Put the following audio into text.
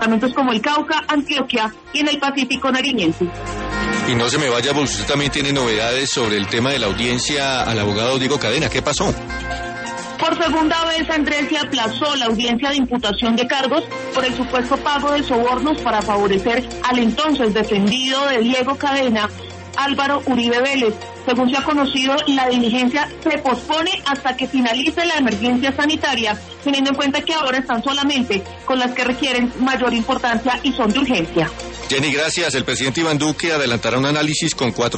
departamentos como el Cauca, Antioquia y en el Pacífico nariñense. Y no se me vaya, porque usted también tiene novedades sobre el tema de la audiencia al abogado Diego Cadena. ¿Qué pasó? Por segunda vez, Andrés se aplazó la audiencia de imputación de cargos por el supuesto pago de sobornos para favorecer al entonces defendido de Diego Cadena, Álvaro Uribe Vélez. Según se ha conocido, la diligencia se pospone hasta que finalice la emergencia sanitaria, teniendo en cuenta que ahora están solamente con las que requieren mayor importancia y son de urgencia. Jenny, gracias. El presidente Iván Duque adelantará un análisis con 4